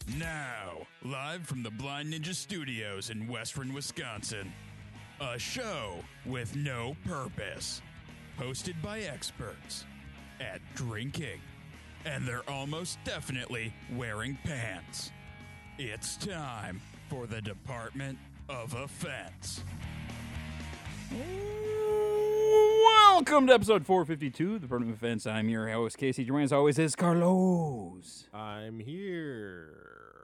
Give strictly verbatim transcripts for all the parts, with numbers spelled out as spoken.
Now, live from the Blind Ninja Studios in Western Wisconsin, a show with no purpose, hosted by experts at drinking, and they're almost definitely wearing pants. It's time for the Department of Offense. Welcome to episode four fifty-two, the Department of Offense. I'm your host, Casey. Joining as always is Carlos. I'm here.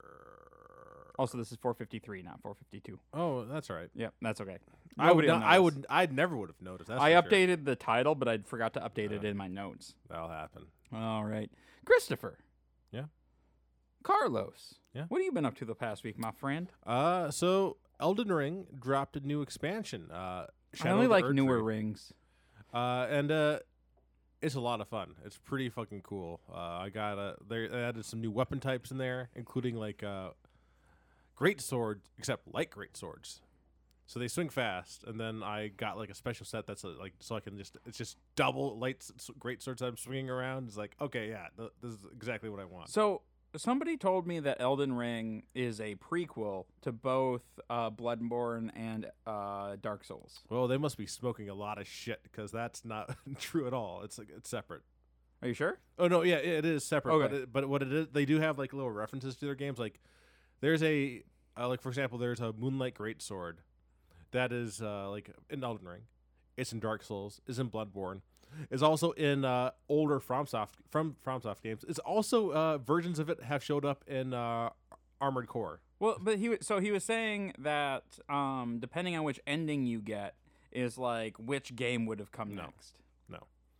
Also, this is four fifty-three, not four fifty-two. Oh, that's all right. Yeah, that's okay. I would. Nobody will Not, I notice. would. I never would have noticed. That's I for sure. updated the title, but I forgot to update it Uh. in my notes. That'll happen. All right. Christopher. Yeah? Carlos. Yeah? What have you been up to the past week, my friend? Uh, so Elden Ring dropped a new expansion. Uh, Shadow I only of the like Erd newer Tree. rings. Uh, and uh, it's a lot of fun. It's pretty fucking cool. Uh, I got a. They added some new weapon types in there, including like uh, great sword, except light great swords. So they swing fast, and then I got like a special set that's uh like so I can just it's just double light s- great swords that I'm swinging around. It's like okay, yeah, th- this is exactly what I want. So, somebody told me that Elden Ring is a prequel to both uh, Bloodborne and uh, Dark Souls. Well, they must be smoking a lot of shit because that's not true at all. It's like it's separate. Are you sure? Oh no, yeah, it is separate. But Okay. it, but what it is, they do have like little references to their games. Like there's a uh, like for example, there's a Moonlight Greatsword that is uh, like in Elden Ring. It's in Dark Souls. Is in Bloodborne. Is also in uh, older FromSoft from FromSoft games. It's also uh, versions of it have showed up in uh, Armored Core. Well, but he wa- so he was saying that um, depending on which ending you get is like which game would have come No. next. No.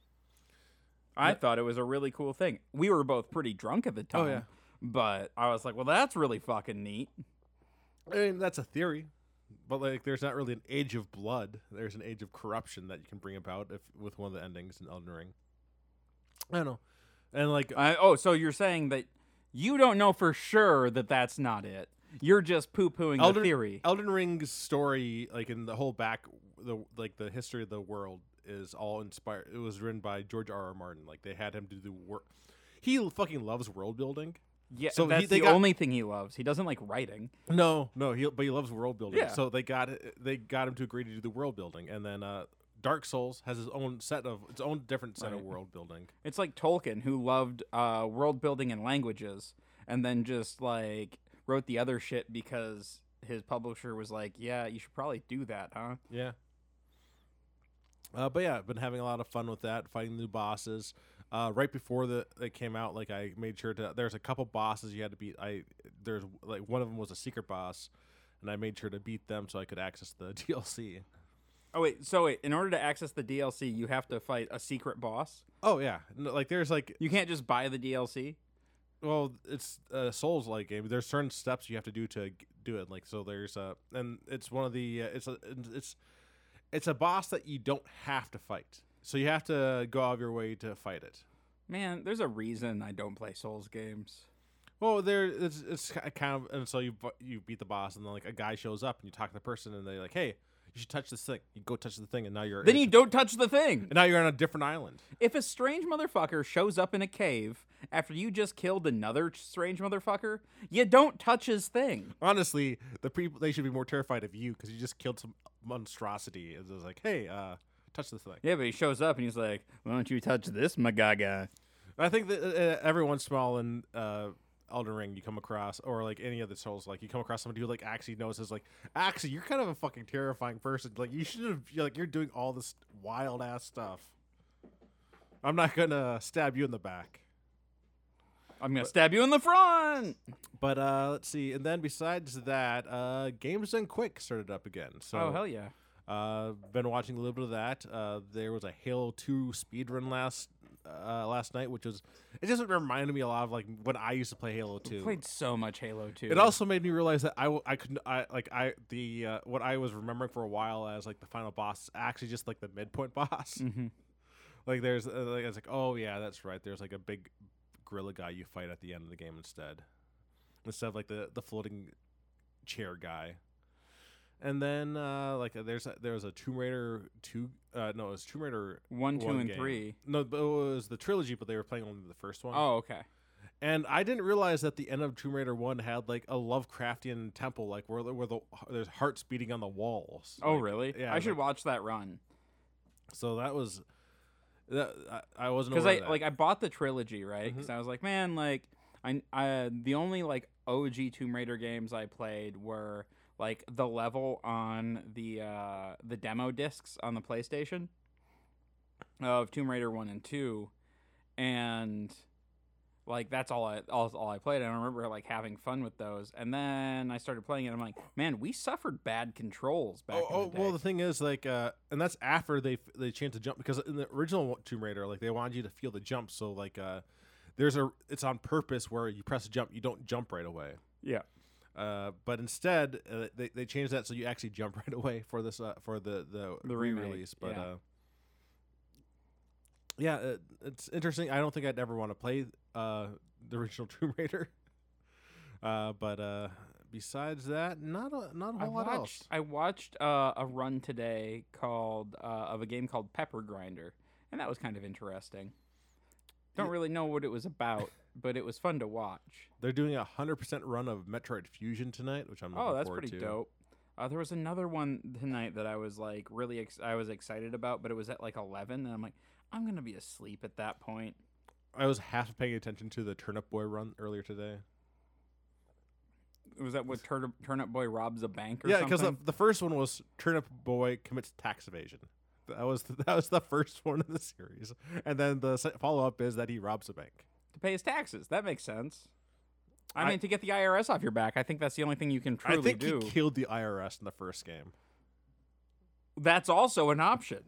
I Yeah. thought it was a really cool thing. We were both pretty drunk at the time. Oh, yeah. But I was like, well, that's really fucking neat. I mean, that's a theory, but like, there's not really an age of blood. There's an age of corruption that you can bring about if with one of the endings in Elden Ring. I don't know, and like, I, oh, so you're saying that you don't know for sure that that's not it. You're just poo-pooing Elden, the theory. Elden Ring's story, like in the whole back, the like the history of the world is all inspired. It was written by George R. R. Martin. Like they had him to do work. He fucking loves world building. Yeah, so he- that's they the got- only thing he loves. He doesn't like writing. No, no, he but he loves world building. Yeah. So they got they got him to agree to do the world building, and then uh, Dark Souls has his own set of its own different set of Right. world building. It's like Tolkien, who loved uh, world building and languages, and then just like wrote the other shit because his publisher was like, "Yeah, you should probably do that, huh?" Yeah. Uh, but yeah, I've been having a lot of fun with that, fighting new bosses. Uh, right before the it came out, like I made sure to. There's a couple bosses you had to beat. I there's like one of them was a secret boss, and I made sure to beat them so I could access the D L C. Oh wait, so wait, in order to access the D L C, you have to fight a secret boss. Oh yeah, no, like there's like You can't just buy the D L C. well, it's a Souls like game. There's certain steps you have to do to g- do it. Like so, there's uh, and it's one of the uh, it's a it's it's a boss that you don't have to fight. So you have to go out of your way to fight it. Man, there's a reason I don't play Souls games. Well, there it's it's ki- kind of and so you bu- you beat the boss and then like a guy shows up and you talk to the person and they're like, hey, you should touch this thing. You go touch the thing and now you're Then in a- you don't touch the thing. and now you're on a different island. If a strange motherfucker shows up in a cave after you just killed another strange motherfucker, you don't touch his thing. Honestly, the people they should be more terrified of you because you just killed some monstrosity. It's just like, hey, uh, touch this thing. Yeah, but he shows up and he's like, "Why don't you touch this, my gaga?" I think that uh, every once in a while in uh, Elden Ring, you come across, or like any other Souls, like you come across somebody who like actually notices, like, actually, you're kind of a fucking terrifying person. Like you should have, like, you're doing all this wild ass stuff. I'm not gonna stab you in the back, I'm gonna stab you in the front. but uh, let's see. And then besides that, uh, Games Done Quick started up again. So, Oh hell yeah! Uh, been watching a little bit of that. Uh, there was a Halo two speedrun last uh, last night, which was it just reminded me a lot of like when I used to play Halo two. Played so much Halo two. It also made me realize that I, w- I couldn't I like I the uh, what I was remembering for a while as like the final boss is actually just like the midpoint boss. Mhm. Like there's uh, like it's like oh yeah that's right. There's like a big gorilla guy you fight at the end of the game instead, instead of like the the floating chair guy. And then uh, like uh, there's a, there was a Tomb Raider two. Uh, no, it was Tomb Raider one, two, one and game. three. No, but it was the trilogy, but they were playing only the first one. Oh okay. And I didn't realize that the end of Tomb Raider one had like a Lovecraftian temple, like where where the there's hearts beating on the walls. Oh, Like, really? Yeah. I should like- watch that run. So that was that I, I wasn't Because aware I of that. like I bought the trilogy, right? Because Mhm. I was like, man, like I, I the only like O G Tomb Raider games I played were like the level on the uh, the demo discs on the PlayStation of Tomb Raider one and two, and like that's all I all, all I played. And I remember like having fun with those, and then I started playing it. I'm like, man, we suffered bad controls back. Oh, oh in the day. well, the thing is, like, uh, and that's after they they changed the jump because in the original Tomb Raider, like, they wanted you to feel the jump. So, like, uh, there's a it's on purpose where you press a jump, you don't jump right away. yeah. Uh, but instead, uh, they they changed that so you actually jump right away for this uh, for the the, The remake, re-release. But yeah. uh, yeah, it, it's interesting. I don't think I'd ever want to play uh, the original Tomb Raider. Uh, but uh, besides that, not a not a I whole lot watched, else. I watched uh, a run today called uh, of a game called Pepper Grinder, and that was kind of interesting. Don't Yeah. really know what it was about, but it was fun to watch. They're doing a hundred percent run of Metroid Fusion tonight, which I'm looking Oh, that's forward pretty to. dope. Uh, there was another one tonight that I was like really ex- I was excited about, but it was at like eleven, and I'm like, I'm gonna be asleep at that point. I was half paying attention to the Turnip Boy run earlier today. Was that what Turnip Turnip Boy robs a bank or Yeah, something? because the, the first one was Turnip Boy commits tax evasion. That was that was the first one in the series, and then the follow up is that he robs a bank. To pay his taxes. That makes sense. I, I- mean, to get the I R S off your back. I think that's the only thing you can truly I think do. he killed the I R S in the first game. That's also an option.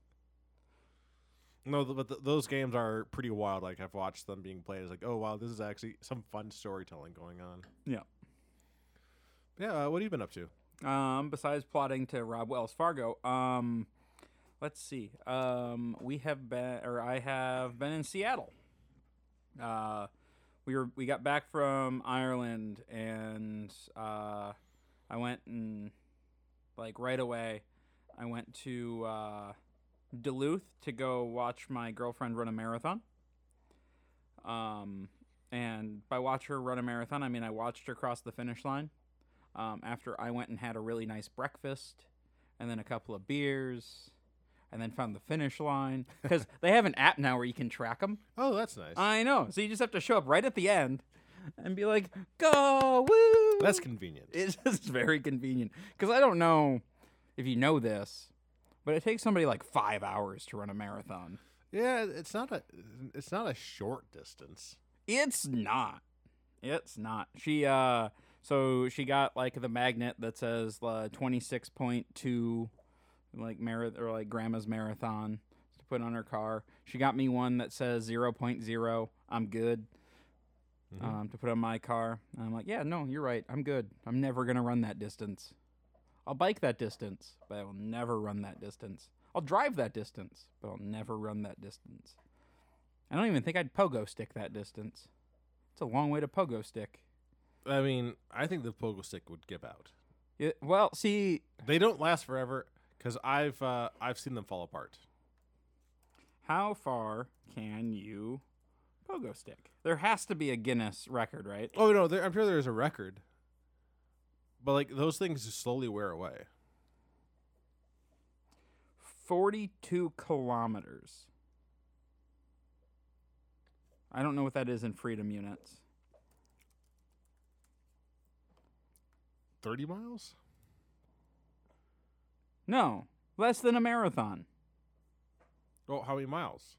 No, th- but th- those games are pretty wild. Like I've watched them being played. It's like, oh wow, this is actually some fun storytelling going on. Yeah. Yeah. Uh, what have you been up to? Um, besides plotting to rob Wells Fargo, um, let's see. Um, we have been, or I have been in Seattle. Uh, we were we got back from Ireland, and uh, I went and like right away, I went to uh, Duluth to go watch my girlfriend run a marathon. Um, and by watch her run a marathon, I mean I watched her cross the finish line. Um, after I went and had a really nice breakfast, and then a couple of beers, and then found the finish line. Because they have an app now where you can track them. Oh, that's nice. I know. So you just have to show up right at the end and be like, go, woo! That's convenient. It's just very convenient. Because I don't know if you know this, but it takes somebody like five hours to run a marathon. Yeah, it's not a it's not a short distance. It's not. It's not. She uh so she got like the magnet that says uh, twenty-six point two like mar- or like grandma's marathon to put on her car. She got me one that says zero point zero. I'm good. Mhm. Um, to put on my car. And I'm like, yeah, no, you're right. I'm good. I'm never going to run that distance. I'll bike that distance, but I will never run that distance. I'll drive that distance, but I'll never run that distance. I don't even think I'd pogo stick that distance. It's a long way to pogo stick. I mean, I think the pogo stick would give out. It, well, see, They don't last forever because I've uh, I've seen them fall apart. how far can you pogo stick? There has to be a Guinness record, right? Oh no, there, I'm sure there's a record, but like those things just slowly wear away. forty-two kilometers. I don't know what that is in freedom units. Thirty miles? No, less than a marathon. Oh, how many miles?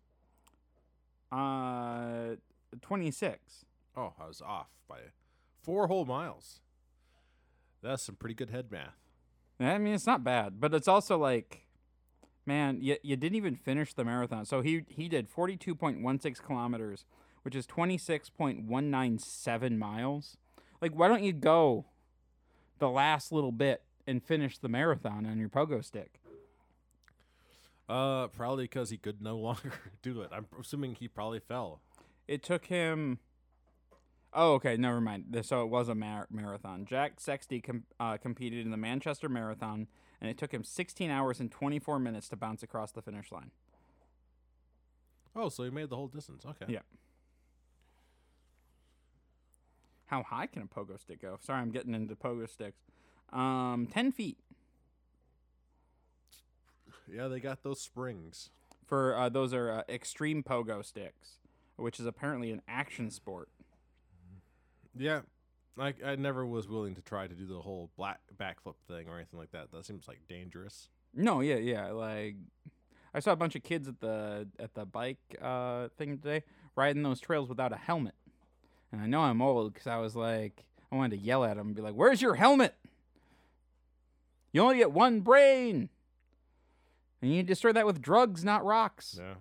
Uh, twenty-six. Oh, I was off by four whole miles. That's some pretty good head math. I mean, it's not bad, but it's also like, man, you, you didn't even finish the marathon. So he he did forty-two point one six kilometers, which is twenty-six point one nine seven miles. Like, why don't you go the last little bit and finish the marathon on your pogo stick? Uh, probably because he could no longer do it. I'm assuming he probably fell. It took him. Oh, okay. Never mind. Th- So it was a mar- marathon. Jack Sexty com- uh, competed in the Manchester Marathon, and it took him sixteen hours and twenty-four minutes to bounce across the finish line. Oh, so he made the whole distance. Okay. Yeah. how high can a pogo stick go? Sorry, I'm getting into pogo sticks. Um, ten feet. Yeah, they got those springs. For uh, those are uh, extreme pogo sticks, which is apparently an action sport. Yeah, I I never was willing to try to do the whole black backflip thing or anything like that. That seems like dangerous. No, yeah, yeah. Like, I saw a bunch of kids at the at the bike uh, thing today riding those trails without a helmet, and I know I'm old because I was like, I wanted to yell at them and be like, "Where's your helmet? You only get one brain, and you destroy that with drugs, not rocks." Yeah.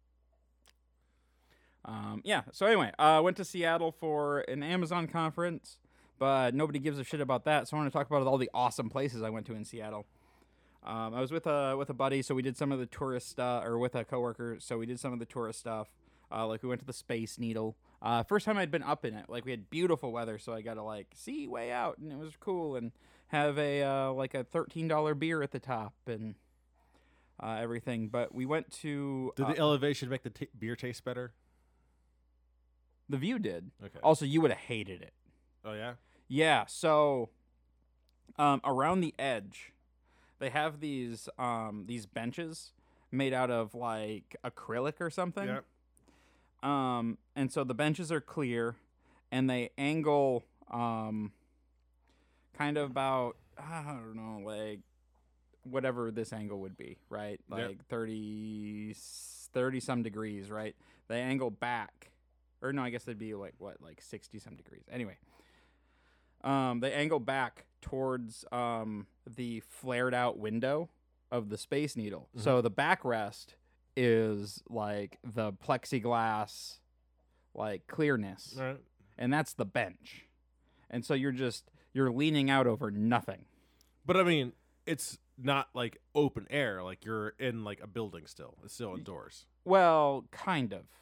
Um, yeah. So anyway, I uh, went to Seattle for an Amazon conference, but nobody gives a shit about that. So I want to talk about all the awesome places I went to in Seattle. Um, I was with a with a buddy, so we did some of the tourist stuff, or with a coworker, so we did some of the tourist stuff. Uh, like we went to the Space Needle. Uh, first time I'd been up in it. Like we had beautiful weather, so I got to like see way out, and it was cool, and have a uh, like a thirteen dollar beer at the top and uh, everything. But we went to Did uh, the elevation make the t- beer taste better? the view did. Okay. Also, you would have hated it. Oh yeah. Yeah, so um, around the edge, they have these um, these benches made out of like acrylic or something. Yeah. Um, and so the benches are clear, and they angle um, kind of about I don't know, like whatever this angle would be, right? Like Yep. thirty, thirty some degrees, right? They angle back. Or no, I guess they'd be like what, like sixty some degrees. Anyway, um, they angle back towards um the flared out window of the Space Needle. Mhm. So the backrest is like the plexiglass, like clearness, All right. and that's the bench. And so you're just you're leaning out over nothing. But I mean, it's not like open air. Like you're in like a building still. It's still indoors. Well, kind of.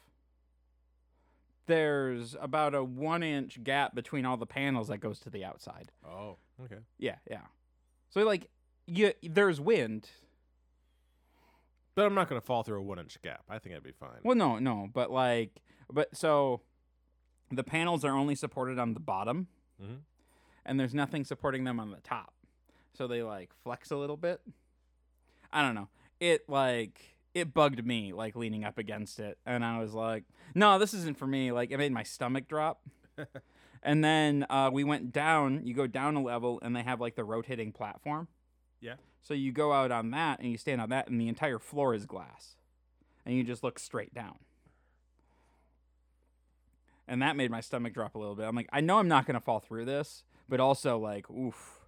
There's about a one inch gap between all the panels that goes to the outside. Oh, okay. Yeah, yeah. So like, you there's wind. But I'm not gonna fall through a one inch gap. I think I'd be fine. Well, no, no, but like, but so the panels are only supported on the bottom, Mhm. and there's nothing supporting them on the top. So they like flex a little bit. I don't know. It like it bugged me like leaning up against it, and I was like, no, this isn't for me. Like it made my stomach drop. And then uh, we went down. You go down a level, and they have like the rotating platform. Yeah. So you go out on that, and you stand on that, and the entire floor is glass, and you just look straight down. And that made my stomach drop a little bit. I'm like, I know I'm not gonna fall through this, but also like, oof,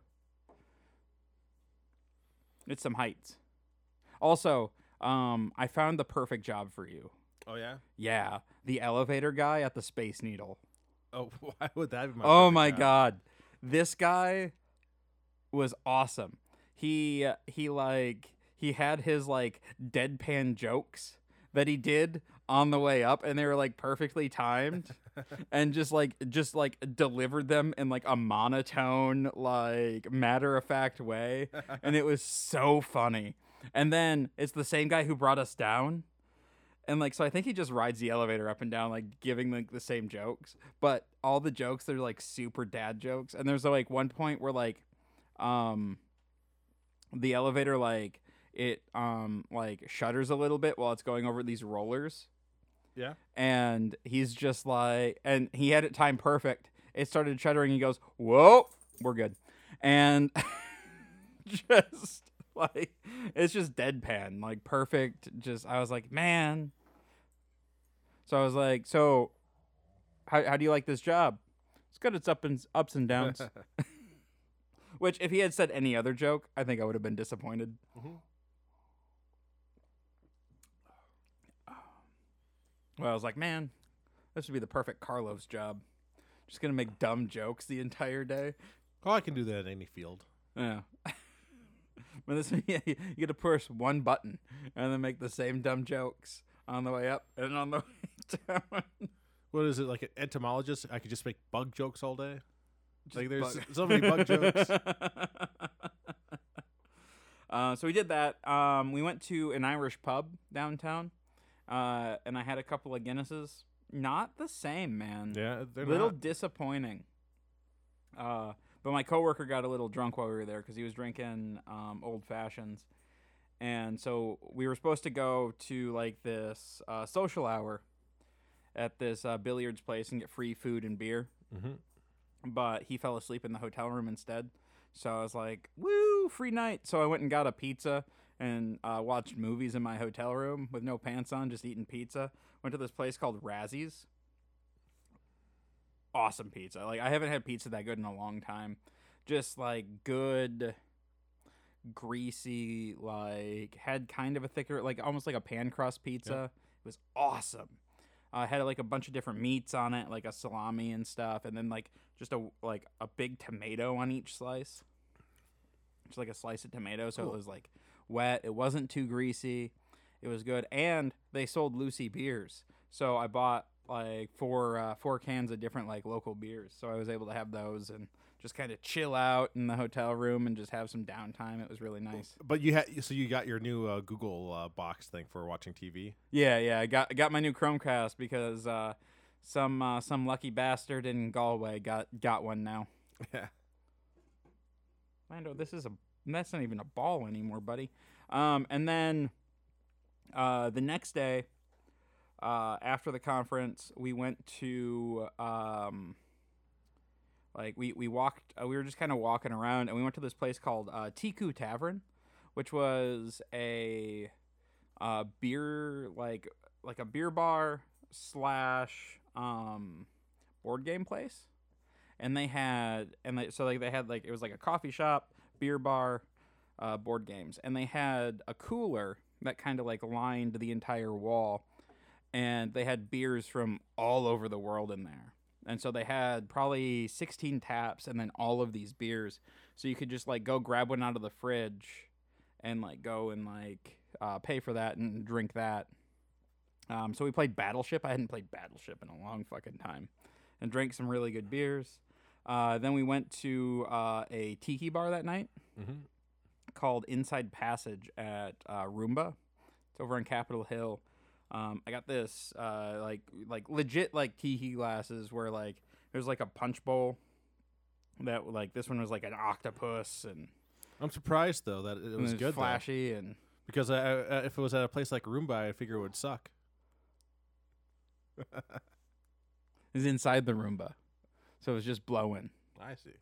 it's some heights. Also, um, I found the perfect job for you. Oh yeah. Yeah, the elevator guy at the Space Needle. Oh, why would that be my? Oh perfect my job? god, this guy was awesome. He he like he had his like deadpan jokes that he did on the way up, and they were like perfectly timed, and just like just like delivered them in like a monotone, like matter of fact way, and it was so funny. And then it's the same guy who brought us down. And like, so I think he just rides the elevator up and down, like giving like the same jokes, but all the jokes, they're like super dad jokes. And there's like one point where like, um, the elevator, like it, um, like shudders a little bit while it's going over these rollers. Yeah. And he's just like, and he had it timed perfect. It started shuddering. He goes, whoa, we're good. And just like, it's just deadpan, like perfect. Just, I was like, man. So I was like, so how how do you like this job? It's good. It's up and ups and downs. Which, if he had said any other joke, I think I would have been disappointed. Mhm. Well, I was like, man, this would be the perfect Carlos job. Just gonna make dumb jokes the entire day. Oh, I can do that in any field. Yeah. But this, yeah, you get to push one button and then make the same dumb jokes on the way up and on the way down. What is it, like an entomologist? I could just make bug jokes all day. Just Like there's bug- so many bug jokes. Uh, so we did that. Um, we went to an Irish pub downtown, uh, and I had a couple of Guinnesses. Not the same, man. Yeah, they're Little not. disappointing. Uh, but my coworker got a little drunk while we were there because he was drinking um, old fashions, and so we were supposed to go to like this uh, social hour at this uh, billiards place and get free food and beer. Mm-hmm. But he fell asleep in the hotel room instead. So I was like, woo, free night. So I went and got a pizza and uh, watched movies in my hotel room with no pants on, just eating pizza. Went to this place called Razzies. Awesome pizza. Like, I haven't had pizza that good in a long time. Just, like, good, greasy, like, had kind of a thicker, like, almost like a pan crust pizza. Yep. It was awesome. Uh, had like a bunch of different meats on it, like a salami and stuff, and then like just a like a big tomato on each slice, just like a slice of tomato. So Cool. it was like wet. It wasn't too greasy. It was good, and they sold Lucy beers. So I bought like four uh, four cans of different like local beers. So I was able to have those and just kind of chill out in the hotel room and just have some downtime. It was really nice. But you had so you got your new uh, Google uh, box thing for watching T V. Yeah, yeah. I got I got my new Chromecast because uh, some uh, some lucky bastard in Galway got got one now. Yeah. Lando, this is a that's not even a ball anymore, buddy. Um, and then uh, the next day, uh, after the conference, we went to um, like we we walked. Uh, we were just kind of walking around, and we went to this place called uh, Tiku Tavern, which was a uh, beer like like a beer bar slash um, board game place. And they had, and they, so like they had like, it was like a coffee shop, beer bar, uh, board games. And they had a cooler that kind of like lined the entire wall. And they had beers from all over the world in there. And so they had probably sixteen taps and then all of these beers. So you could just like go grab one out of the fridge and like go and like uh, pay for that and drink that. Um, so we played Battleship. I hadn't played Battleship in a long fucking time. And drank some really good beers. Uh, then we went to uh, a tiki bar that night Mm-hmm. called Inside Passage at uh, Roomba. It's over on Capitol Hill. Um, I got this uh, like like legit like tiki glasses where like there's like a punch bowl that like this one was like an octopus and I'm surprised though that it it was, was good though. flashy and Because I, I, if it was at a place like Roomba, I figure it would suck. is inside the Roomba, so it was just blowing. I see.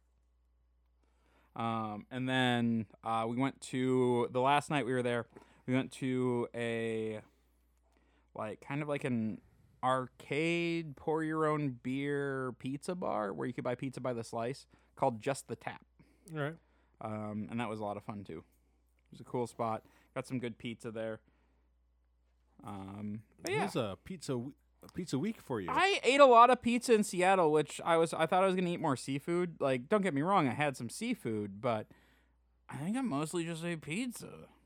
Um, and then uh, we went to the last night we were there. We went to a like kind of like an arcade pour your own beer pizza bar where you could buy pizza by the slice called Just the Tap. All right. Um, and that was a lot of fun too. It was a cool spot. Got some good pizza there. Um, but yeah. Here's a pizza w- a pizza week for you. I ate a lot of pizza in Seattle, which I was I thought I was gonna eat more seafood. Like, don't get me wrong, I had some seafood, but I think I mostly just ate pizza.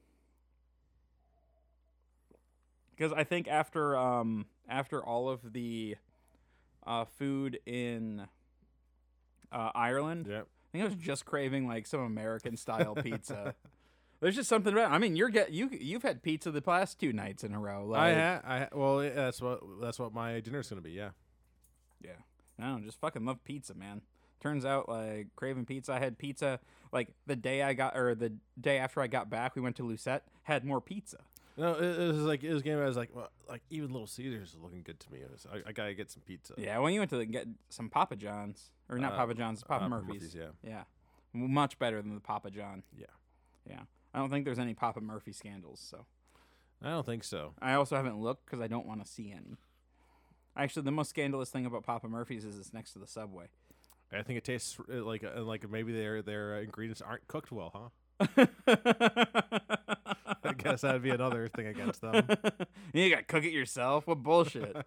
Because I think after um after all of the uh, food in uh, Ireland, Yep. I think I was just craving like some American style pizza. There's just something about. I mean, you're get you you've had pizza the past two nights in a row. Like, I ha- I ha- well, yeah, that's what that's what my dinner's gonna be. Yeah. Yeah. I don't know, just fucking love pizza, man. Turns out, like, craving pizza. I had pizza, like, the day I got, or the day after I got back, we went to Lucette, had more pizza. No, it, it was like it was game. I was like, well, like even Little Caesars is looking good to me. It was, I, I gotta get some pizza. Yeah, when you went to the, get some Papa John's, or not Uh, Papa John's, Papa uh, Murphy's. yeah. Yeah. Much better than the Papa John. Yeah. Yeah. I don't think there's any Papa Murphy scandals, so. I don't think so. I also haven't looked because I don't want to see any. Actually, the most scandalous thing about Papa Murphy's is it's next to the Subway. I think it tastes uh, like uh, like maybe their their uh, ingredients aren't cooked well, huh? I guess that'd be another thing against them. You gotta cook it yourself. What bullshit.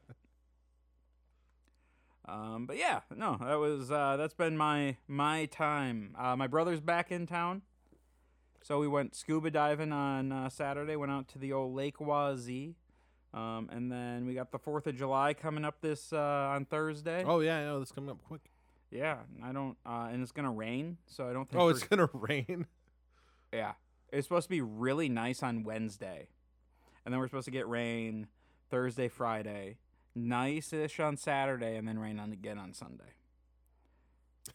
um, but yeah, no, that was uh, that's been my my time. Uh, my brother's back in town, so we went scuba diving on uh, Saturday. Went out to the old Lake Wazee, um, and then we got the Fourth of July coming up this uh, on Thursday. Oh yeah, I know that's coming up quick. Yeah, I don't, uh, and it's gonna rain, so I don't think. Oh, we're- it's gonna rain. Yeah. It's supposed to be really nice on Wednesday. And then we're supposed to get rain Thursday, Friday. Nice-ish on Saturday, and then rain on again on Sunday.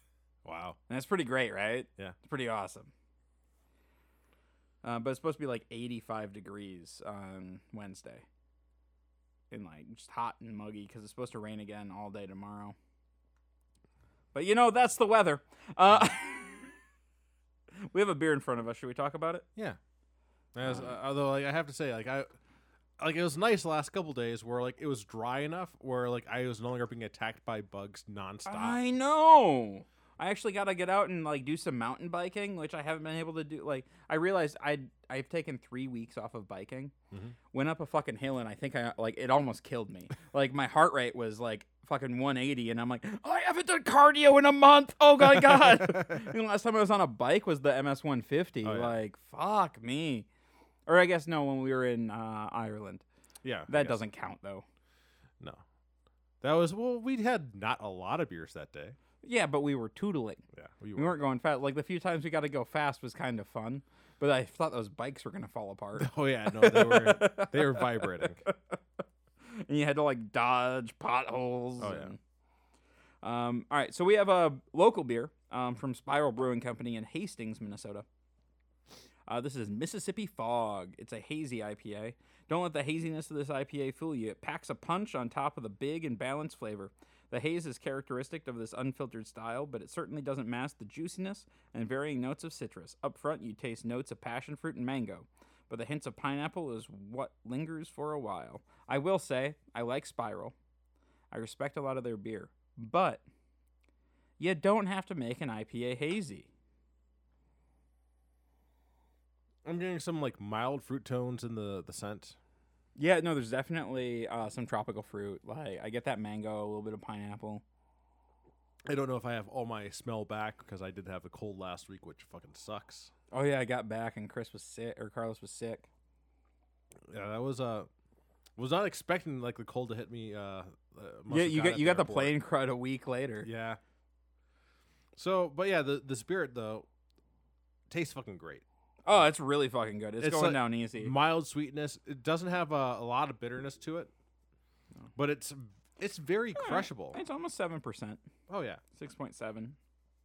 Wow. And that's pretty great, right? Yeah. It's pretty awesome. Uh, but it's supposed to be like eighty-five degrees on Wednesday. And like just hot and muggy because it's supposed to rain again all day tomorrow. But you know, that's the weather. Uh, we have a beer in front of us. Should we talk about it? Yeah. As, Um, uh, although, like, I have to say, like, I, like, it was nice the last couple days where, like, it was dry enough where, like, I was no longer being attacked by bugs nonstop. I know. I actually got to get out and like do some mountain biking, which I haven't been able to do. Like, I realized I I've taken three weeks off of biking. Mhm. Went up a fucking hill, and I think I like it almost killed me. Like my heart rate was like fucking one eighty, and I'm like, I haven't done cardio in a month. Oh my god! And the last time I was on a bike was the M S one fifty. Oh, yeah. Like, fuck me. Or I guess no, when we were in uh, Ireland. Yeah. I That guess. doesn't count though. No. That was, well, we had not a lot of beers that day. Yeah, but we were tootling. Yeah. We, We weren't going fast. Like the few times we got to go fast was kind of fun, but I thought those bikes were gonna fall apart. Oh, yeah. No, they were, they were vibrating. And you had to like dodge potholes. Oh, yeah. and, um, all right, so we have a local beer um, from Spiral Brewing Company in Hastings, Minnesota. Uh, this is Mississippi Fog. It's a hazy I P A. Don't let the haziness of this I P A fool you. It packs a punch on top of the big and balanced flavor. The haze is characteristic of this unfiltered style, but it certainly doesn't mask the juiciness and varying notes of citrus. Up front, you taste notes of passion fruit and mango, but the hints of pineapple is what lingers for a while. I will say, I like Spiral. I respect a lot of their beer, but you don't have to make an I P A hazy. I'm getting some, like, mild fruit tones in the, the scent. Yeah, no, there's definitely uh, some tropical fruit. Like I get that mango, a little bit of pineapple. I don't know if I have all my smell back because I did have a cold last week, which fucking sucks. Oh yeah, I got back and Chris was sick, or Carlos was sick. Yeah, that was uh was not expecting like the cold to hit me. Uh, uh must Yeah, have you got got at you the got the airport. plane crud a week later. Yeah. So, but yeah, the the spirit though tastes fucking great. Oh, it's really fucking good. It's, It's going like down easy. Mild sweetness. It doesn't have a, a lot of bitterness to it, No. but it's it's very All right. crushable. It's almost seven percent, Oh yeah. six point seven.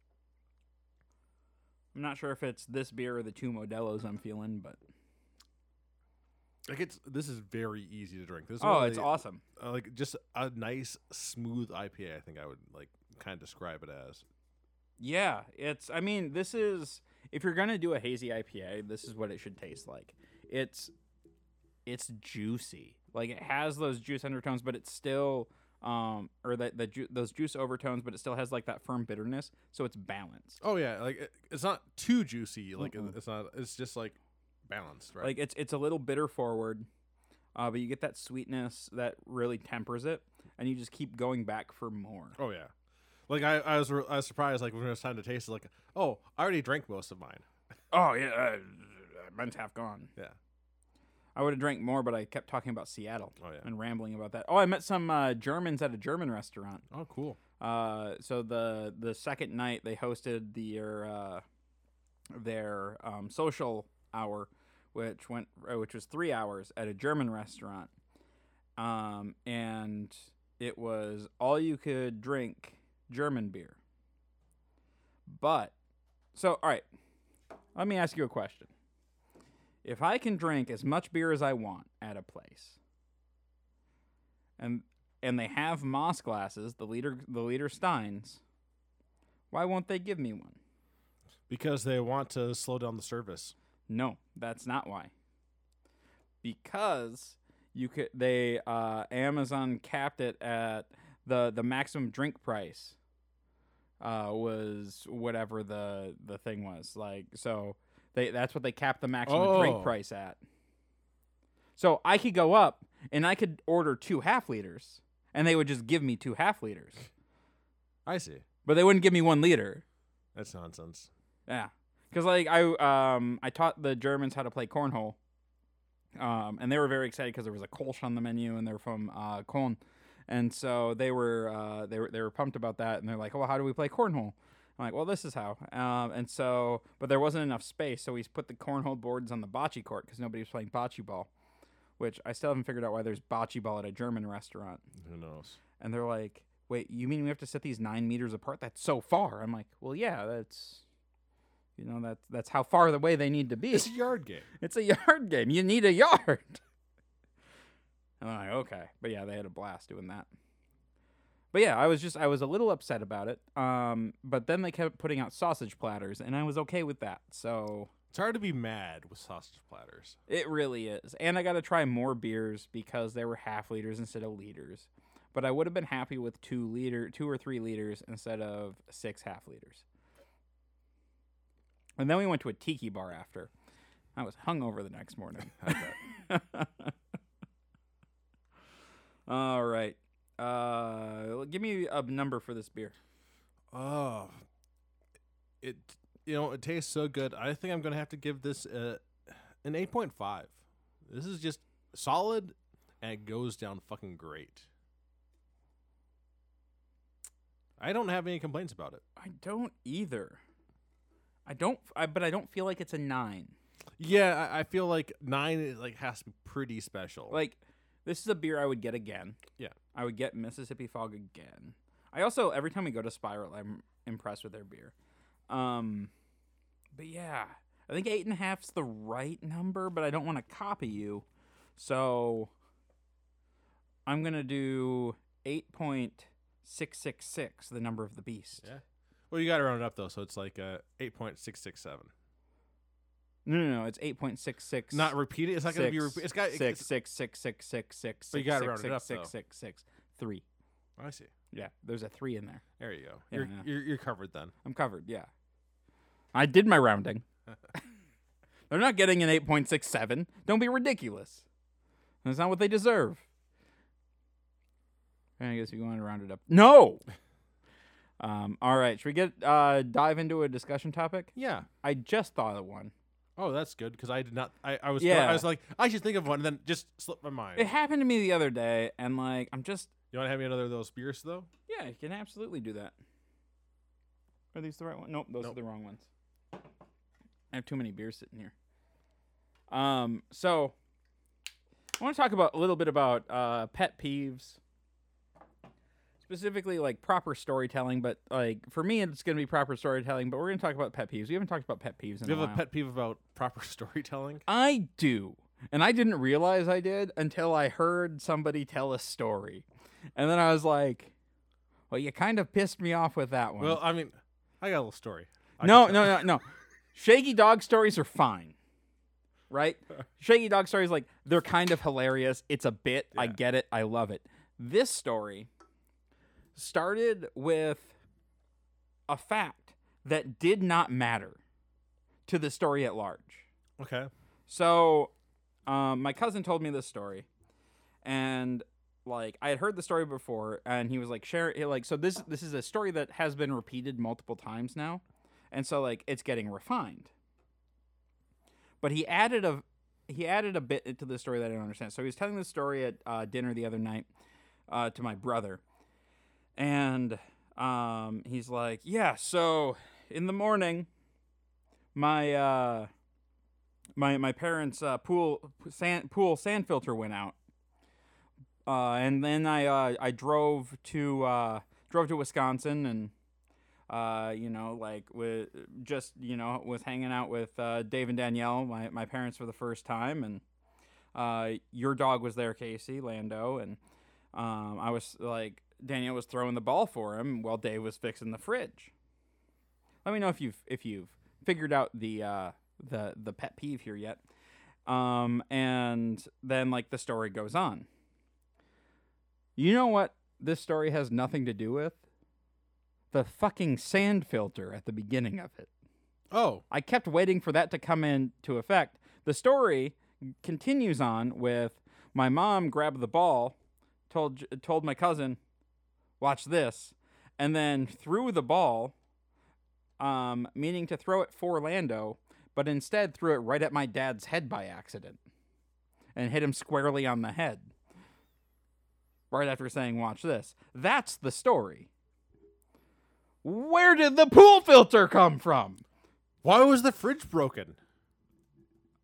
I'm not sure if it's this beer or the two Modelos I'm feeling, but Like it's this is very easy to drink. This is oh, one of it's the- awesome. uh, like just a nice smooth I P A. I think I would like kind of describe it as. Yeah, it's. I mean, this is if you're gonna do a hazy I P A, this is what it should taste like. It's, it's juicy. Like it has those juice undertones, but it's still, um, or that the ju- those juice overtones, but it still has like that firm bitterness. So it's balanced. Oh yeah, like it, it's not too juicy. Like it- Mm-mm. it's not. It's just like balanced, right? Like it's it's a little bitter forward, uh, but you get that sweetness that really tempers it, and you just keep going back for more. oh yeah. Like I, I was, re- I was surprised. Like when it was time to taste it, like, oh, I already drank most of mine. Oh yeah, uh, mine's half gone. Yeah. I would have drank more, but I kept talking about Seattle Oh yeah. and rambling about that. Oh, I met some uh, Germans at a German restaurant. Oh cool. Uh, so the the second night they hosted their uh, their um, social hour, which went uh, which was three hours at a German restaurant, um, and it was all you could drink German beer. But so all right, let me ask you a question. If I can drink as much beer as I want at a place, and and they have Moss glasses, the liter the liter Steins, why won't they give me one? Because they want to slow down the service. No, that's not why. Because you could they uh, Amazon capped it at the the maximum drink price uh, was whatever the the thing was. Like so they that's what they capped the maximum Oh. drink price at. So I could go up and I could order two half liters and they would just give me two half liters. I see. But they wouldn't give me one liter. That's nonsense. Yeah, because like I um I taught the Germans how to play cornhole, um and they were very excited because there was a Kolsch on the menu and they're from uh Köln, and so they were uh they were they were pumped about that and they're like, well, how do we play cornhole? I'm like, well, this is how. Um and so but there wasn't enough space, so we put the cornhole boards on the bocce court because nobody was playing bocce ball, which I still haven't figured out why there's bocce ball at a German restaurant. Who knows? And they're like, wait, you mean we have to set these nine meters apart? That's so far. I'm like, well, yeah, that's, you know, that's, that's how far away they need to be. It's a yard game. It's a yard game. You need a yard. I'm like, okay. But yeah, they had a blast doing that. But yeah, I was just, I was a little upset about it. Um, but then they kept putting out sausage platters, and I was okay with that. So It's hard to be mad with sausage platters. it really is. And I got to try more beers because they were half liters instead of liters. But I would have been happy with two liter, two or three liters instead of six half liters. And then we went to a tiki bar after. I was hungover the next morning. All right. Uh, give me a number for this beer. Oh, it you know it tastes so good. I think I'm gonna have to give this uh, an eight point five. This is just solid, and it goes down fucking great. I don't have any complaints about it. I don't either. I don't, I, but I don't feel like it's a nine. Yeah, I, I feel like nine is, like has to be pretty special. Like, this is a beer I would get again. Yeah. I would get Mississippi Fog again. I also, every time we go to Spiral, I'm impressed with their beer. Um, but yeah, I think eight and a half's the right number, but I don't want to copy you. So I'm going to do eight point six six six, the number of the beast. Yeah. Well, you got to round it up though, so it's like uh, eight point six six seven. No, no, no, it's eight point six six. Not repeated. It's not going to be repeated. It's got six six six six six six. But you gotta round it up, six though. six six three. I see. Yeah, there's a three in there. There you go. Yeah, you're, yeah. you're you're covered then. I'm covered. Yeah, I did my rounding. They're not getting an eight point six seven. Don't be ridiculous. That's not what they deserve. I guess you want to round it up. No. Um. All right. Should we get uh dive into a discussion topic? Yeah. I just thought of one. Oh, that's good because I did not. I, I was. Yeah. I was like, I should think of one, and then just slipped my mind. It happened to me the other day, and like I'm just. You want to have me another of those beers though? Yeah, you can absolutely do that. Are these the right ones? Nope, those Nope. are the wrong ones. I have too many beers sitting here. Um, so I want to talk about a little bit about uh, pet peeves, specifically like proper storytelling. But like for me, it's going to be proper storytelling. But we're going to talk about pet peeves. We haven't talked about pet peeves in Do you a have while. a pet peeve about proper storytelling? I do. And I didn't realize I did until I heard somebody tell a story. And then I was like, well, you kind of pissed me off with that one. Well, I mean, I got a little story. I no, can no, tell. no, no. Shaggy dog stories are fine. Right? Shaggy dog stories, like, they're kind of hilarious. It's a bit. I Yeah. get it. I love it. This story started with a fact that did not matter to the story at large. Okay. So, um, my cousin told me this story, and like I had heard the story before, and he was like, "Share it." Like, so this this is a story that has been repeated multiple times now, and so like it's getting refined. But he added a he added a bit into the story that I don't understand. So he was telling the story at uh, dinner the other night uh, to my brother, and um, he's like, "Yeah, so in the morning, my." Uh, My my parents' uh, pool sand pool sand filter went out, uh, and then I uh, I drove to uh, drove to Wisconsin and uh, you know like with just you know was hanging out with uh, Dave and Danielle, my, my parents for the first time, and uh, your dog was there, Casey Lando, and um, I was like Danielle was throwing the ball for him while Dave was fixing the fridge. Let me know if you've if you've figured out the. Uh, the the pet peeve here yet. Um, and then like the story goes on. You know what this story has nothing to do with? The fucking sand filter at the beginning of it. Oh. I kept waiting for that to come into effect. The story continues on with my mom grabbed the ball, told told my cousin, watch this, and then threw the ball, um, meaning to throw it for Lando, but instead threw it right at my dad's head by accident and hit him squarely on the head. Right after saying, watch this. That's the story. Where did the pool filter come from? Why was the fridge broken?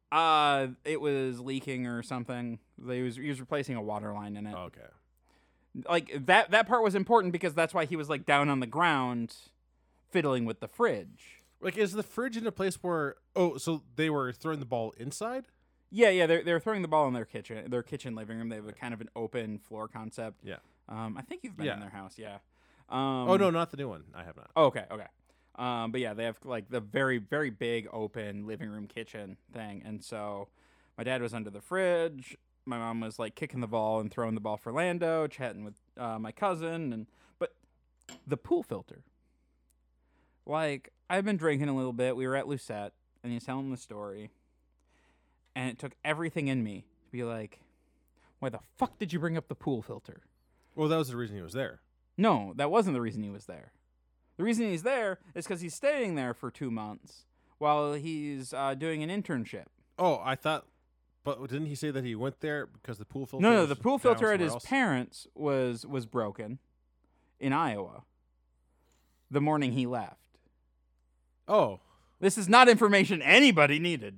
Uh, it was leaking or something. They was, he was replacing a water line in it. Okay. Like that that part was important because that's why he was like down on the ground fiddling with the fridge. Like, is the fridge in a place where? Oh, so they were throwing the ball inside? Yeah, yeah, they're they're throwing the ball in their kitchen, their kitchen living room. They have a kind of an open floor concept. Yeah. Um, I think you've been Yeah. in their house. Yeah. Um, Oh no, not the new one. I have not. Oh, okay, okay. Um, but yeah, they have like the very, very big open living room kitchen thing. And so my dad was under the fridge. My mom was like kicking the ball and throwing the ball for Lando, chatting with uh, my cousin. And but the pool filter. Like, I've been drinking a little bit. We were at Lucette, and he's telling the story. And it took everything in me to be like, why the fuck did you bring up the pool filter? Well, that was the reason he was there. No, that wasn't the reason he was there. The reason he's there is because he's staying there for two months while he's uh, doing an internship. Oh, I thought, but didn't he say that he went there because the pool filter? No, no, was the pool down filter at somewhere his else? parents' was was broken in Iowa the morning he left. Oh, This is not information anybody needed.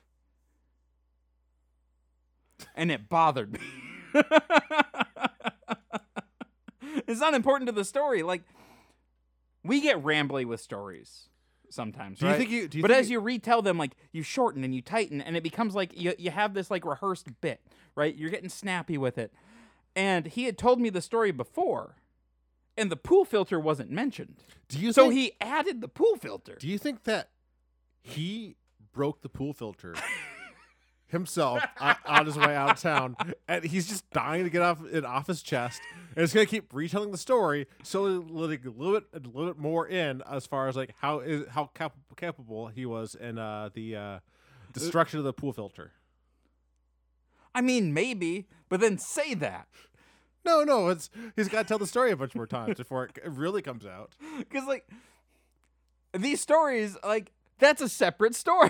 And it bothered me. It's not important to the story. Like, we get rambly with stories sometimes, do you right? think you? Do you but think as you retell them, like, you shorten and you tighten, and it becomes like you, you have this, like, rehearsed bit, right? You're getting snappy with it. And he had told me the story before, and the pool filter wasn't mentioned. Do you? So think, he added the pool filter. Do you think that he broke the pool filter himself on, on his way out of town, and he's just dying to get off it off his chest, and it's gonna keep retelling the story, so letting a little bit, a little bit more in as far as like how is how cap- capable he was in uh, the uh, destruction of the pool filter. I mean, maybe, but then say that. No, no, it's he's got to tell the story a bunch more times before it really comes out. Because, like, these stories, like, that's a separate story.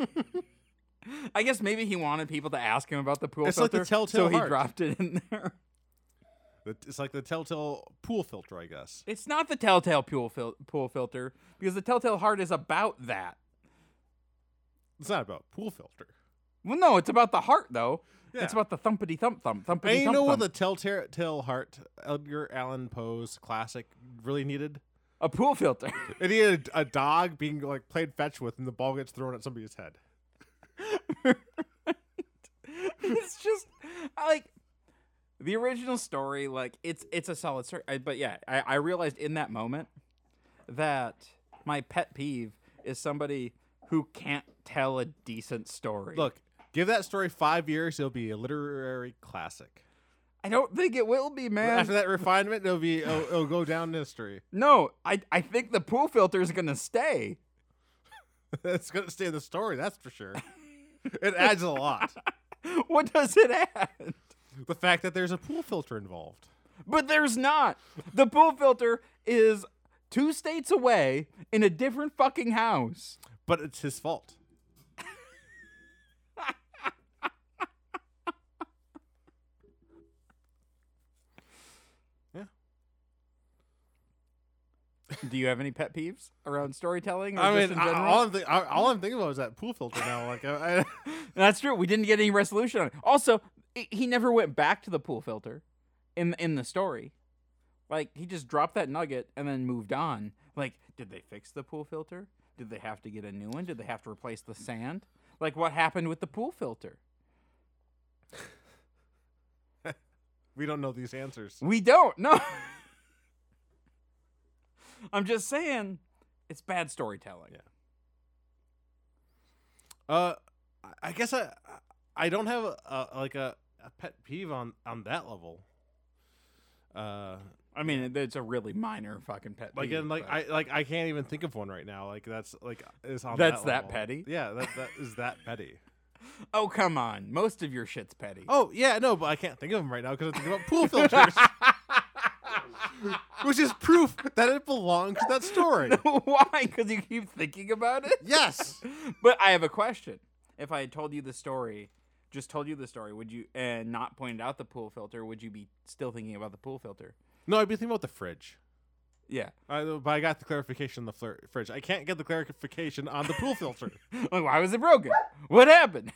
I guess maybe he wanted people to ask him about the pool It's like filter, the telltale so he heart. dropped it in there. It's like the telltale pool filter, I guess. It's not the telltale pool, fil- pool filter, because the telltale heart is about that. It's not about pool filter. Well, no, it's about the heart, though. Yeah. It's about the thumpity thump thump, thumpity And you thump know what thump. the telltale tale heart, Edgar Allan Poe's classic, really needed? A pool filter. It needed a, a dog being like played fetch with, and the ball gets thrown at somebody's head. It's just I like the original story. Like it's it's a solid story, I, but yeah, I, I realized in that moment that my pet peeve is somebody who can't tell a decent story. Look, give that story five years, it'll be a literary classic. I don't think it will be, man. After that refinement, it'll be it'll, it'll go down in history. No, I I think the pool filter is gonna stay. It's gonna stay in the story, that's for sure. It adds a lot. What does it add? The fact that there's a pool filter involved. But there's not. The pool filter is two states away in a different fucking house. But it's his fault. Yeah. Do you have any pet peeves around storytelling? Or I just mean, in I, general? all I'm, th- I, all I'm thinking about is that pool filter now. Like, I, I, That's true. We didn't get any resolution on it. Also, i- he never went back to the pool filter in in the story. Like, he just dropped that nugget and then moved on. Like, did they fix the pool filter? Did they have to get a new one? Did they have to replace the sand? Like, what happened with the pool filter? we don't know these answers. We don't. No. I'm just saying, it's bad storytelling. Yeah. Uh, I- I guess I I don't have a, a like a, a pet peeve on, on that level. Uh, I mean, it- it's a really minor fucking pet like peeve. and like but- I like I can't even think of one right now. Like that's like is on That's that, that level. petty? Yeah, that that is that petty. Oh, come on. Most of your shit's petty. Oh yeah, no, but I can't think of them right now because I'm thinking about pool filters, which is proof that it belongs to that story. Why? Because you keep thinking about it? Yes. But I have a question. If I had told you the story, just told you the story, would you, and not pointed out the pool filter, would you be still thinking about the pool filter? No, I'd be thinking about the fridge. Yeah. I, but I got the clarification on the flir- fridge. I can't get the clarification on the pool filter. Like, why was it broken? What happened?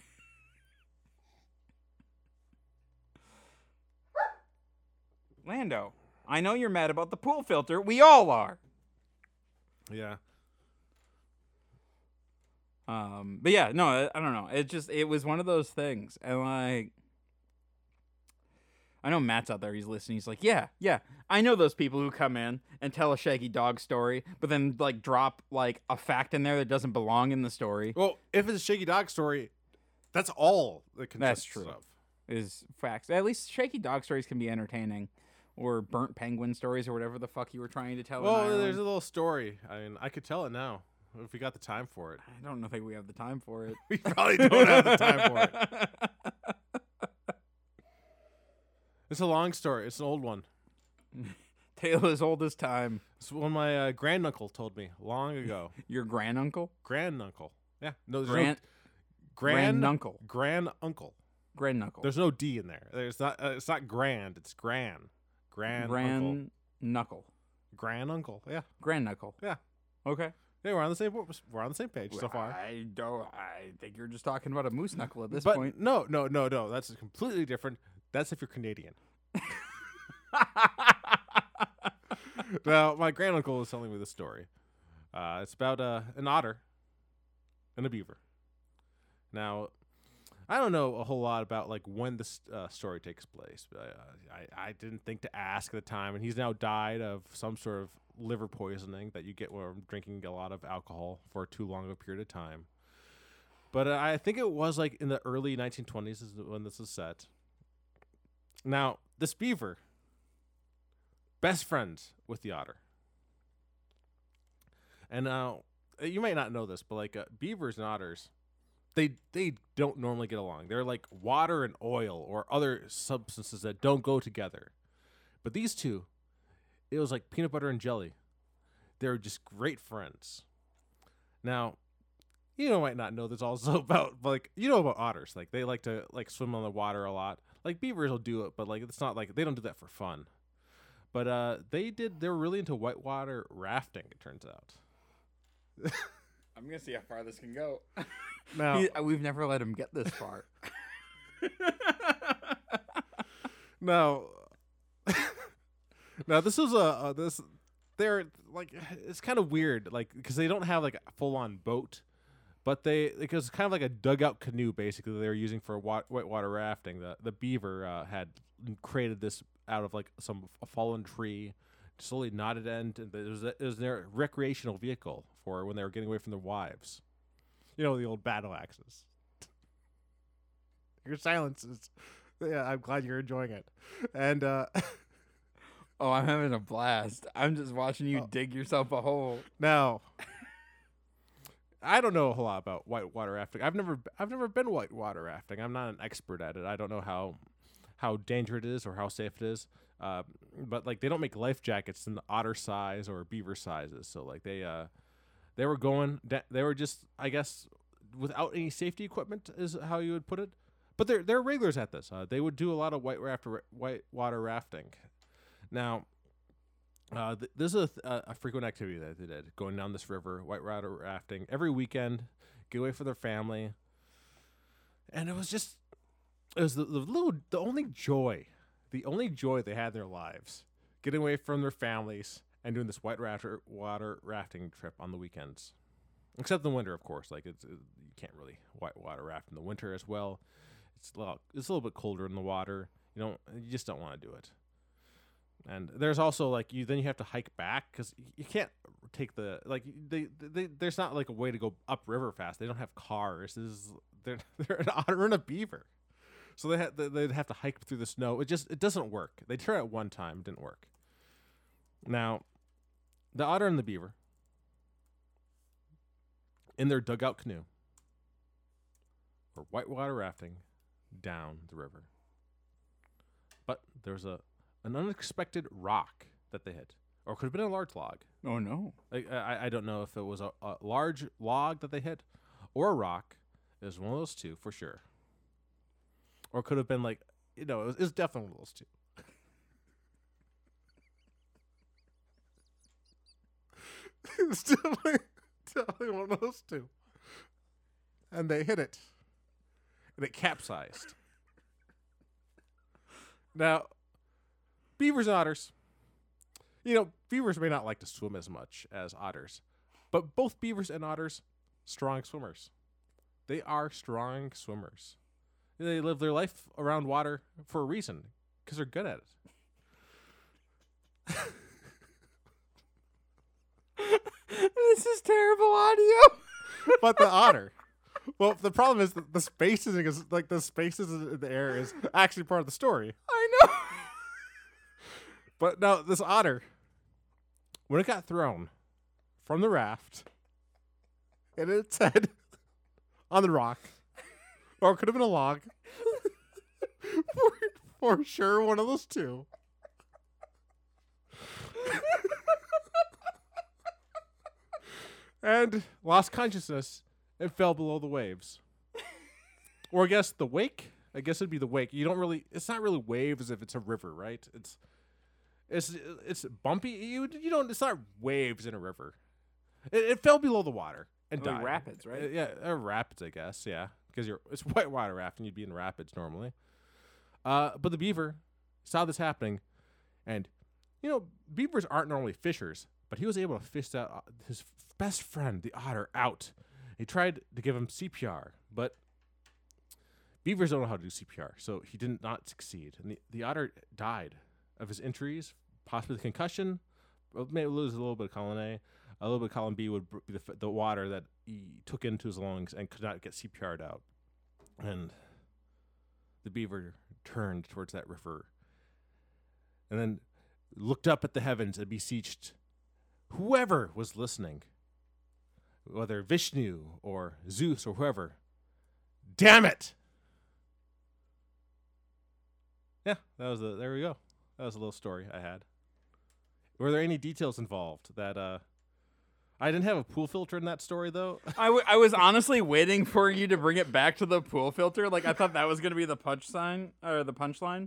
Lando, I know you're mad about the pool filter. We all are. Yeah. Um, but yeah, no, I, I don't know. It just it was one of those things, and like, I know Matt's out there. He's listening. He's like, yeah, yeah, I know those people who come in and tell a Shaggy Dog story, but then like drop like a fact in there that doesn't belong in the story. Well, if it's a Shaky Dog story, that's all it consists That's true. of. Is facts. At least Shaky Dog stories can be entertaining, or burnt penguin stories, or whatever the fuck you were trying to tell. in Well, Ireland. there's a little story. I mean, I could tell it now if we got the time for it. I don't know think we have the time for it. We probably don't have the time for it. It's a long story. It's an old one. Tale as old as time. It's one my uh, granduncle told me long ago. Your granduncle? Granduncle. Yeah. No, there's Grand no grand granduncle. granduncle. Granduncle. There's no D in there. There's not. Uh, it's not grand. It's gran. Grand. Grand knuckle. Granduncle. Yeah. Grand knuckle. Yeah. Okay. Yeah. We're on the same. We're on the same page so far. I don't. I think you're just talking about a moose knuckle at this but point. no, no, no, no. That's completely different. That's if you're Canadian. Now, my granduncle was telling me this story. Uh, it's about uh, an otter and a beaver. Now, I don't know a whole lot about like when this uh, story takes place. But uh, I I didn't think to ask at the time, and he's now died of some sort of liver poisoning that you get when drinking a lot of alcohol for too long of a period of time. But uh, I think it was like in the early nineteen twenties is when this is set. Now, this beaver, best friends with the otter. And now, uh, you might not know this, but like uh, beavers and otters, they they don't normally get along. They're like water and oil or other substances that don't go together. But these two, it was like peanut butter and jelly. They're just great friends. Now, you know, might not know this also about like you know about otters. Like they like to like swim on the water a lot. Like beavers will do it, but like it's not like they don't do that for fun. But uh, they did. They were really into whitewater rafting. It turns out. I'm gonna see how far this can go. Now He- we've never let him get this far. now, now this was a uh, this. They're like it's kind of weird, like because they don't have like a full on boat, but they because it's kind of like a dugout canoe basically they were using for wa- whitewater rafting. The the beaver uh, had created this out of like some a fallen tree, slowly knotted end. And it was it was their recreational vehicle for when they were getting away from their wives. You know, the old battle axes. Your silence is, yeah. I'm glad you're enjoying it, and. uh Oh, I'm having a blast. I'm just watching you Oh. dig yourself a hole. Now, I don't know a whole lot about whitewater rafting. I've never, I've never been whitewater rafting. I'm not an expert at it. I don't know how, how dangerous it is or how safe it is. Uh, but like they don't make life jackets in the otter size or beaver sizes. So like they, uh, they were going, da- they were just, I guess, without any safety equipment is how you would put it. But they're they're regulars at this. Uh, they would do a lot of white raft whitewater rafting. Now, uh, th- this is a, th- a frequent activity that they did, going down this river, whitewater rafting, every weekend, get away from their family. And it was just, it was the, the little, the only joy, the only joy they had in their lives, getting away from their families and doing this white rafter, water rafting trip on the weekends. Except in the winter, of course. Like, it's, it, you can't really whitewater raft in the winter as well. It's a little, it's a little bit colder in the water. You don't, you just don't want to do it. And there's also like you then you have to hike back because you can't take the like they, they there's not like a way to go upriver fast. They don't have cars. This is they're they're an otter and a beaver, so they had they'd have to hike through the snow. It just it doesn't work. They tried it one time, it didn't work. Now, the otter and the beaver in their dugout canoe were whitewater rafting down the river, but there's a an unexpected rock that they hit, or it could have been a large log. Oh no! Like, I I don't know if it was a, a large log that they hit, or a rock. It was one of those two for sure. Or it could have been like, you know, it was, it was definitely one of those two. It's definitely, definitely one of those two. And they hit it, and it capsized. Now. beavers and otters. You know, beavers may not like to swim as much as otters, but both beavers and otters, strong swimmers. They are strong swimmers. They live their life around water for a reason, because they're good at it. This is terrible audio. But the otter, well, the problem is that the spaces is like the spaces in the air is actually part of the story. I know. But no, this otter, when it got thrown from the raft, and its head on the rock, or it could have been a log, for, for sure one of those two. And lost consciousness and fell below the waves. Or I guess the wake? I guess it'd be the wake. You don't really, it's not really waves if it's a river, right? It's it's it's bumpy. You you don't, it's not waves in a river. It, it fell below the water and Like died. rapids, right? Uh, yeah, uh, rapids, I guess, yeah. Because you're it's whitewater rafting, you'd be in rapids normally. Uh, but the beaver saw this happening, and, you know, beavers aren't normally fishers, but he was able to fish that, uh, his best friend, the otter, out. He tried to give him C P R, but beavers don't know how to do C P R, so he did not succeed. And the, the otter died of his injuries, possibly the concussion, maybe lose a little bit of column A. A little bit of column B would be the, the water that he took into his lungs and could not get C P R'd out. And the beaver turned towards that river and then looked up at the heavens and beseeched whoever was listening, whether Vishnu or Zeus or whoever, damn it! Yeah, that was the, there we go. That was a little story I had. Were there any details involved that, uh, I didn't have a pool filter in that story, though. I, w- I was honestly waiting for you to bring it back to the pool filter. Like, I thought that was going to be the punch sign, or the punchline.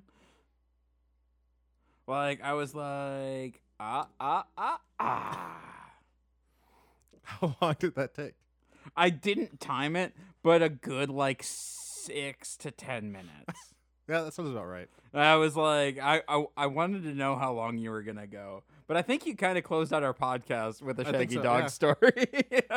Like, I was like, ah, ah, ah, ah. How long did that take? I didn't time it, but a good, like, six to ten minutes. Yeah, that sounds about right. I was like, I, I, I wanted to know how long you were going to go. But I think you kind of closed out our podcast with a I think Shaggy so, Dog yeah. story.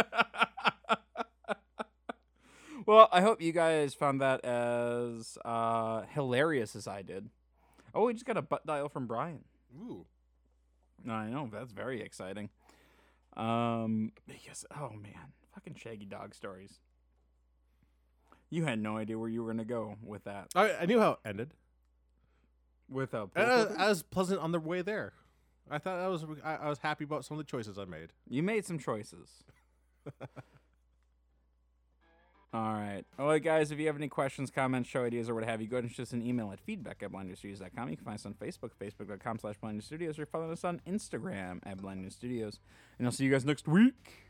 Well, I hope you guys found that as uh, hilarious as I did. Oh, we just got a butt dial from Brian. Ooh. I know, that's very exciting. Um, because, oh man, fucking Shaggy Dog stories. You had no idea where you were going to go with that. I, I knew how it ended. With a And I, I was pleasant on the way there. I thought I was I, I was happy about some of the choices I made. You made some choices. All right. All right, guys, if you have any questions, comments, show ideas, or what have you, go ahead and shoot us an email at feedback at blind news studios dot com. You can find us on Facebook, facebook.com slash blind news studios, or follow us on Instagram at blind news studios. And I'll see you guys next week.